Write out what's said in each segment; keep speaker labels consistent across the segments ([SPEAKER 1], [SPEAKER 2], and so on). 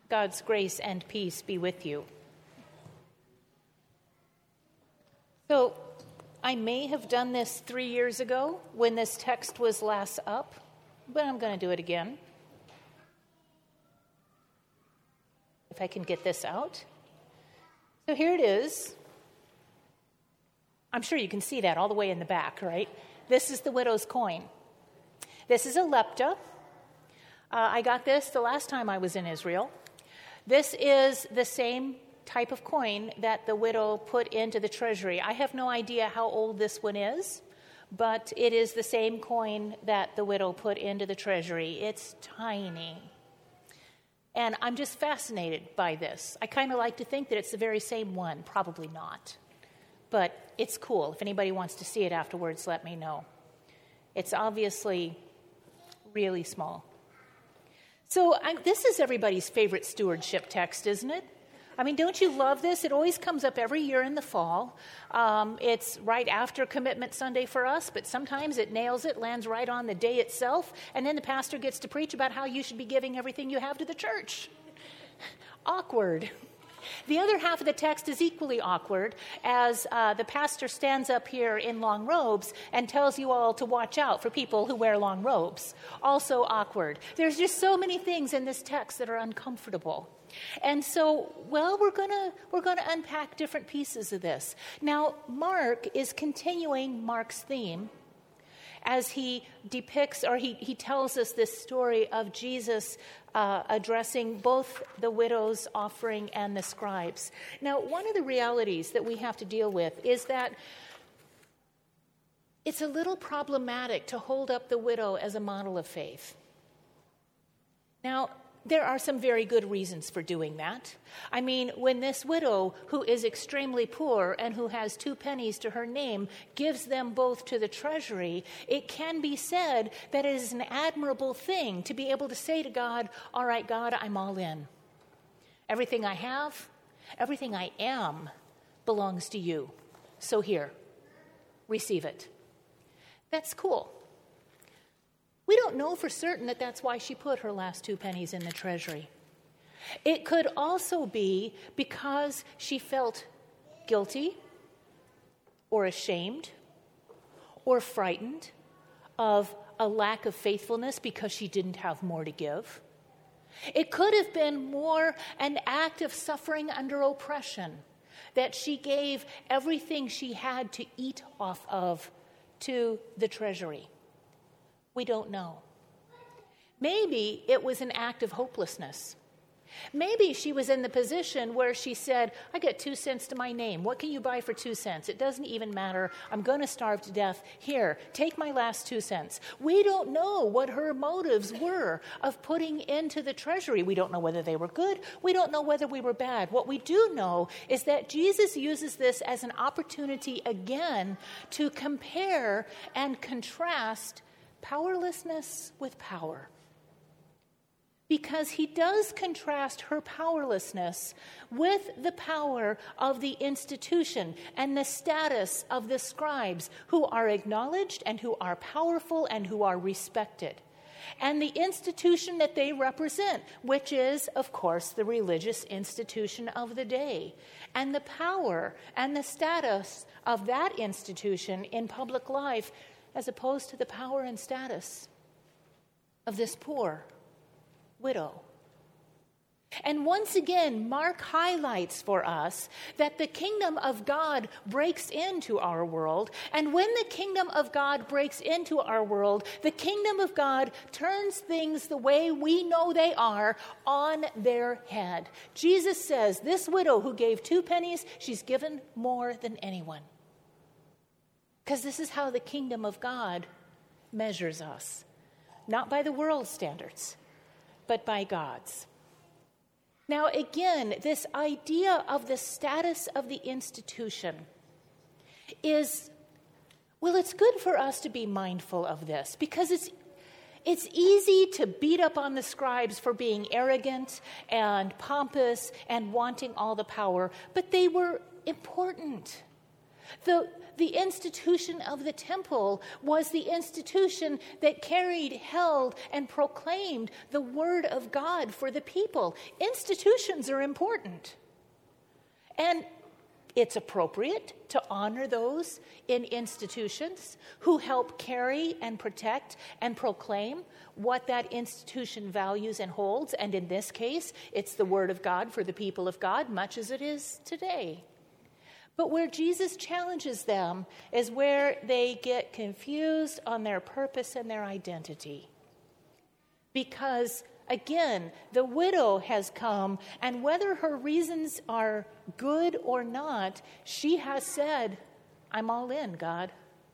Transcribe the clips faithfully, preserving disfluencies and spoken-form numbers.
[SPEAKER 1] God's grace and peace be with you. So, I may have done this three years ago when this text was last up, but I'm going to do it again. If I can get this out. So here it is. I'm sure you can see that all the way in the back, right? This is the widow's coin. This is a lepta. Uh, I got this the last time I was in Israel. This is the same type of coin that the widow put into the treasury. I have no idea how old this one is, but it is the same coin that the widow put into the treasury. It's tiny. And I'm just fascinated by this. I kind of like to think that it's the very same one. Probably not. But it's cool. If anybody wants to see it afterwards, let me know. It's obviously really small. So I, this is everybody's favorite stewardship text, isn't it? I mean, don't you love this? It always comes up every year in the fall. Um, it's right after Commitment Sunday for us, but sometimes it nails it, lands right on the day itself, and then the pastor gets to preach about how you should be giving everything you have to the church. Awkward. The other half of the text is equally awkward as uh, the pastor stands up here in long robes and tells you all to watch out for people who wear long robes. Also awkward. There's just so many things in this text that are uncomfortable. And so, well, we're going to we're going to unpack different pieces of this. Now, Mark is continuing Mark's theme as he depicts, or he, he tells us this story of Jesus uh, addressing both the widow's offering and the scribes. Now, one of the realities that we have to deal with is that it's a little problematic to hold up the widow as a model of faith. Now, there are some very good reasons for doing that. I mean, when this widow, who is extremely poor and who has two pennies to her name, gives them both to the treasury, it can be said that it is an admirable thing to be able to say to God, all right, God, I'm all in. Everything I have, everything I am belongs to you. So here, receive it. That's cool. We don't know for certain that that's why she put her last two pennies in the treasury. It could also be because she felt guilty or ashamed or frightened of a lack of faithfulness because she didn't have more to give. It could have been more an act of suffering under oppression, that she gave everything she had to eat off of to the treasury. We don't know. Maybe it was an act of hopelessness. Maybe she was in the position where she said, I got two cents to my name. What can you buy for two cents? It doesn't even matter. I'm going to starve to death. Here, take my last two cents. We don't know what her motives were of putting into the treasury. We don't know whether they were good. We don't know whether we were bad. What we do know is that Jesus uses this as an opportunity again to compare and contrast powerlessness with power. Because he does contrast her powerlessness with the power of the institution and the status of the scribes, who are acknowledged and who are powerful and who are respected. And the institution that they represent, which is, of course, the religious institution of the day. And the power and the status of that institution in public life, as opposed to the power and status of this poor widow. And once again, Mark highlights for us that the kingdom of God breaks into our world. And when the kingdom of God breaks into our world, the kingdom of God turns things the way we know they are on their head. Jesus says, this widow who gave two pennies, she's given more than anyone. Because this is how the kingdom of God measures us. Not by the world's standards, but by God's. Now, again, this idea of the status of the institution is, well, it's good for us to be mindful of this because it's it's easy to beat up on the scribes for being arrogant and pompous and wanting all the power, but they were important. The, the institution of the temple was the institution that carried, held, and proclaimed the word of God for the people. Institutions are important. And it's appropriate to honor those in institutions who help carry and protect and proclaim what that institution values and holds. And in this case, it's the word of God for the people of God, much as it is today. But where Jesus challenges them is where they get confused on their purpose and their identity. Because, again, the widow has come, and whether her reasons are good or not, she has said, I'm all in, God.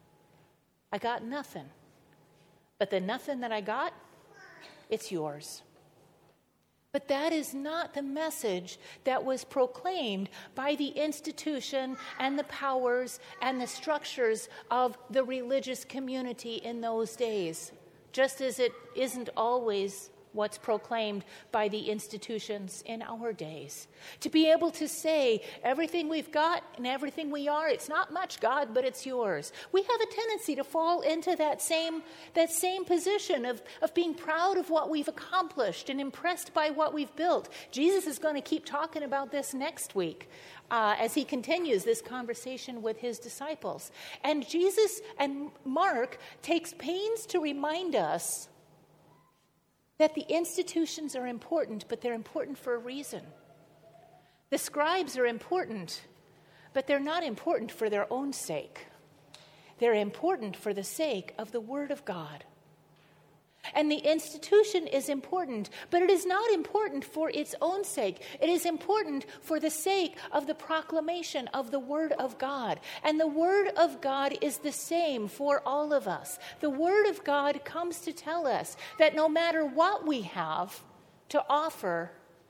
[SPEAKER 1] I got nothing. But the nothing that I got, it's yours. But that is not the message that was proclaimed by the institution and the powers and the structures of the religious community in those days, just as it isn't always what's proclaimed by the institutions in our days. To be able to say, everything we've got and everything we are, it's not much, God, but it's yours. We have a tendency to fall into that same, that same position of, of being proud of what we've accomplished and impressed by what we've built. Jesus is going to keep talking about this next week uh, as he continues this conversation with his disciples. And Jesus and Mark takes pains to remind us that the institutions are important, but they're important for a reason. The scribes are important, but they're not important for their own sake. They're important for the sake of the Word of God. And the institution is important, but it is not important for its own sake. It is important for the sake of the proclamation of the Word of God. And the Word of God is the same for all of us. The Word of God comes to tell us that no matter what we have to offer,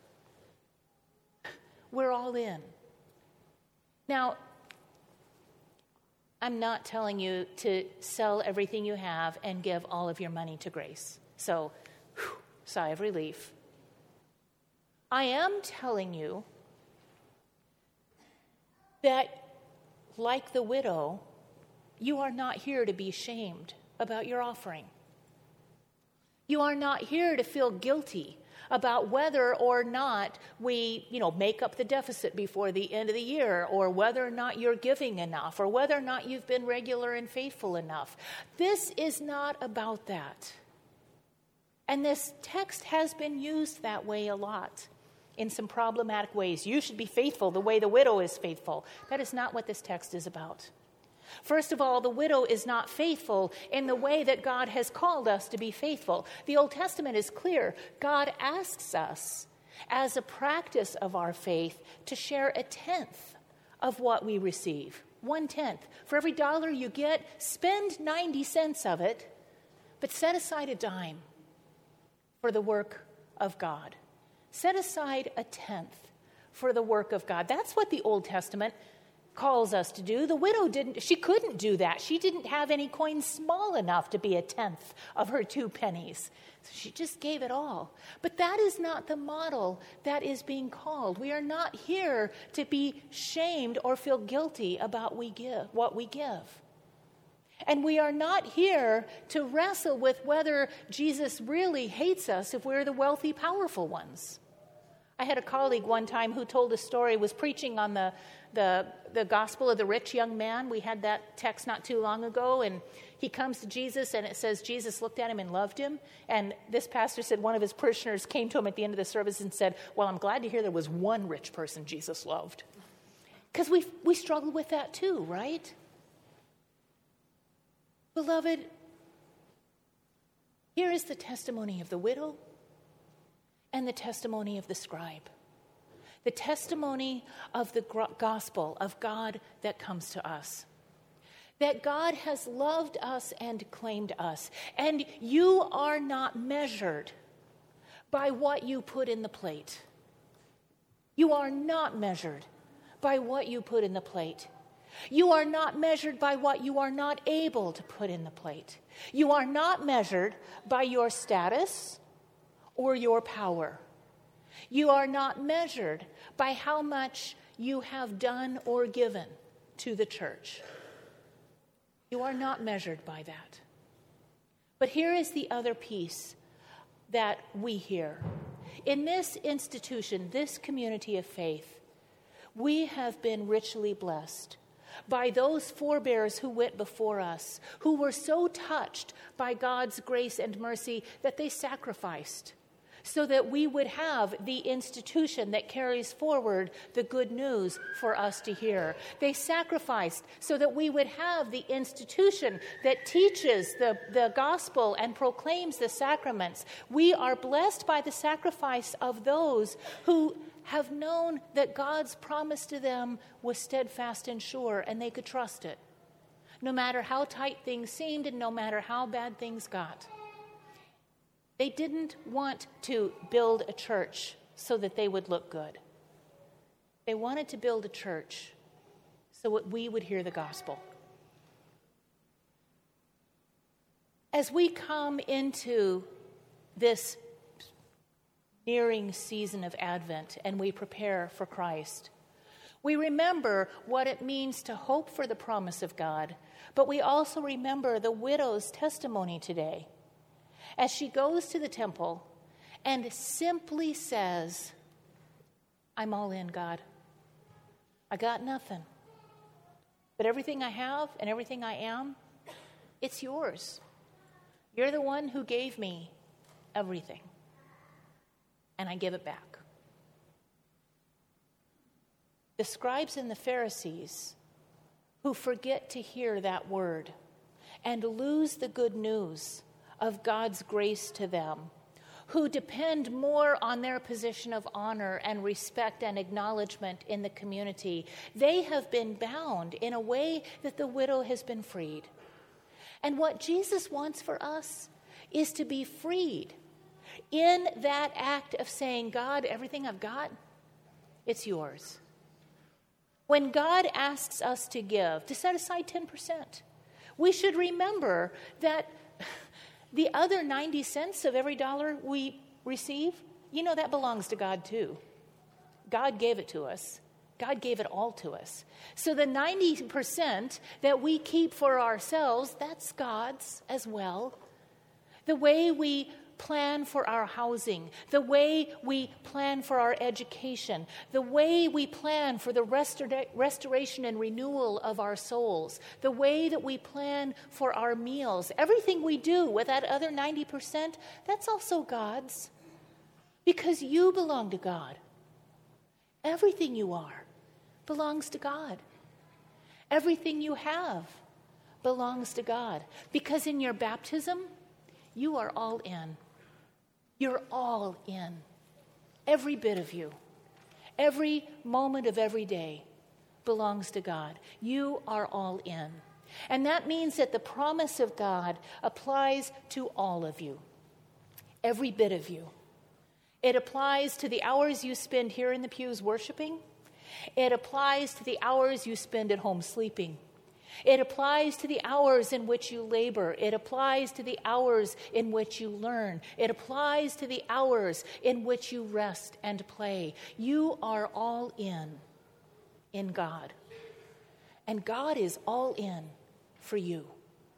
[SPEAKER 1] we're all in. Now, I'm not telling you to sell everything you have and give all of your money to Grace. So, whew, sigh of relief. I am telling you that, like the widow, you are not here to be shamed about your offering. You are not here to feel guilty about whether or not we, you know, make up the deficit before the end of the year, or whether or not you're giving enough, or whether or not you've been regular and faithful enough. This is not about that. And this text has been used that way a lot in some problematic ways. You should be faithful the way the widow is faithful. That is not what this text is about. First of all, the widow is not faithful in the way that God has called us to be faithful. The Old Testament is clear. God asks us, as a practice of our faith, to share a tenth of what we receive. One tenth. For every dollar you get, spend ninety cents of it, but set aside a dime for the work of God. Set aside a tenth for the work of God. That's what the Old Testament calls us to do. The widow didn't, she couldn't do that. She didn't have any coins small enough to be a tenth of her two pennies. So she just gave it all. But that is not the model that is being called. We are not here to be shamed or feel guilty about we give, what we give. And we are not here to wrestle with whether Jesus really hates us if we're the wealthy, powerful ones. I had a colleague one time who told a story, was preaching on the, the, the gospel of the rich young man. We had that text not too long ago, and he comes to Jesus, and it says Jesus looked at him and loved him. And this pastor said one of his parishioners came to him at the end of the service and said, well, I'm glad to hear there was one rich person Jesus loved. Because we we struggle with that too, right? Beloved, here is the testimony of the widow and the testimony of the scribe. The testimony of the gospel of God that comes to us. That God has loved us and claimed us. And you are not measured by what you put in the plate. You are not measured by what you put in the plate. You are not measured by what you are not able to put in the plate. You are not measured by your status or your power. You are not measured by how much you have done or given. to the church. You are not measured by that. But here is the other piece that we hear. In this institution, this community of faith, we have been richly blessed by those forebears who went before us, who were so touched by God's grace and mercy that they sacrificed so that we would have the institution that carries forward the good news for us to hear. They sacrificed so that we would have the institution that teaches the, the gospel and proclaims the sacraments. We are blessed by the sacrifice of those who have known that God's promise to them was steadfast and sure, and they could trust it, no matter how tight things seemed and no matter how bad things got. They didn't want to build a church so that they would look good. They wanted to build a church so that we would hear the gospel. As we come into this nearing season of Advent and we prepare for Christ, we remember what it means to hope for the promise of God, but we also remember the widow's testimony today as she goes to the temple and simply says, I'm all in, God. I got nothing, but everything I have and everything I am, it's yours. You're the one who gave me everything, and I give it back. The scribes and the Pharisees who forget to hear that word and lose the good news of God's grace to them, who depend more on their position of honor and respect and acknowledgement in the community, they have been bound in a way that the widow has been freed. And what Jesus wants for us is to be freed in that act of saying, God, everything I've got, it's yours. When God asks us to give, to set aside ten percent, we should remember that the other ninety cents of every dollar we receive, you know, that belongs to God too. God gave it to us. God gave it all to us. So the ninety percent that we keep for ourselves, that's God's as well. The way we plan for our housing, the way we plan for our education, the way we plan for the restora- restoration and renewal of our souls, the way that we plan for our meals, everything we do with that other ninety percent, that's also God's. Because you belong to God. Everything you are belongs to God. Everything you have belongs to God. Because in your baptism, you are all in. You're all in. Every bit of you. Every moment of every day belongs to God. You are all in. And that means that the promise of God applies to all of you. Every bit of you. It applies to the hours you spend here in the pews worshiping. It applies to the hours you spend at home sleeping. It applies to the hours in which you labor. It applies to the hours in which you learn. It applies to the hours in which you rest and play. You are all in, in God. And God is all in for you.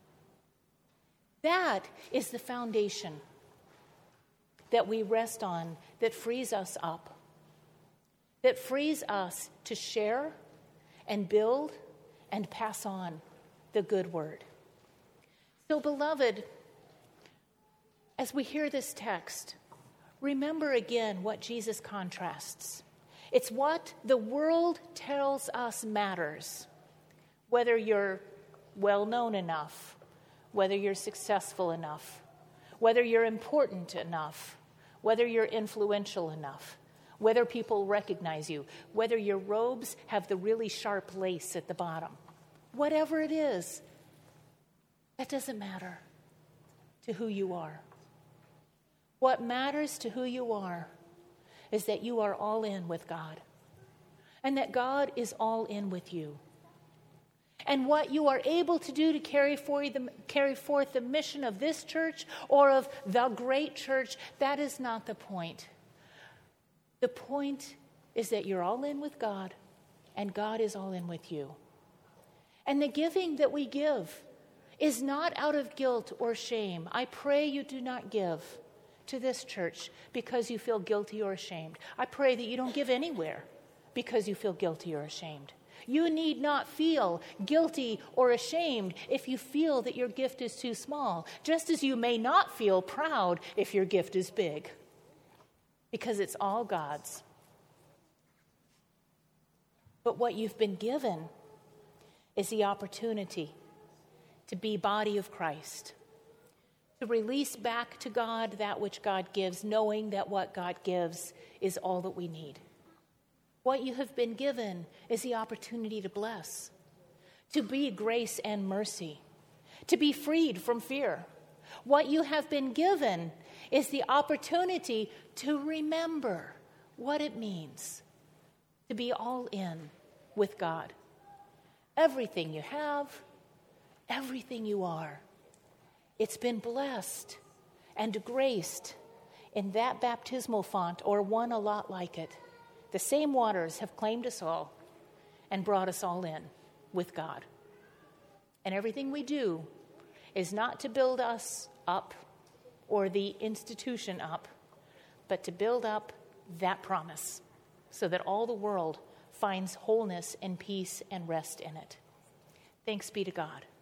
[SPEAKER 1] That is the foundation that we rest on, that frees us up, that frees us to share and build and pass on the good word. So, beloved, as we hear this text, remember again what Jesus contrasts. It's what the world tells us matters, whether you're well-known enough, whether you're successful enough, whether you're important enough, whether you're influential enough, whether people recognize you, whether your robes have the really sharp lace at the bottom. Whatever it is, that doesn't matter to who you are. What matters to who you are is that you are all in with God, and that God is all in with you. And what you are able to do to carry forth the, carry forth the mission of this church or of the great church, that is not the point. The point is that you're all in with God, and God is all in with you. And the giving that we give is not out of guilt or shame. I pray you do not give to this church because you feel guilty or ashamed. I pray that you don't give anywhere because you feel guilty or ashamed. You need not feel guilty or ashamed if you feel that your gift is too small, just as you may not feel proud if your gift is big, because it's all God's. But what you've been given is the opportunity to be body of Christ, to release back to God that which God gives, knowing that what God gives is all that we need. What you have been given is the opportunity to bless, to be grace and mercy, to be freed from fear. What you have been given is the opportunity to remember what it means to be all in with God. Everything you have, everything you are, it's been blessed and graced in that baptismal font or one a lot like it. The same waters have claimed us all and brought us all in with God. And everything we do is not to build us up or the institution up, but to build up that promise so that all the world finds wholeness and peace and rest in it. Thanks be to God.